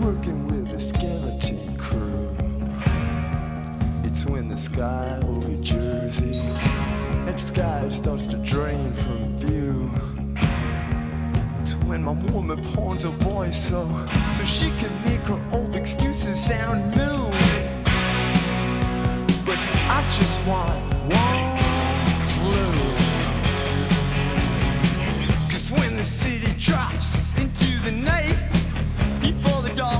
working with a skeleton crew. It's when the sky over Jersey, that sky starts to drain from view. It's when my woman pawns her voice so she can make her old excuses sound new. But I just want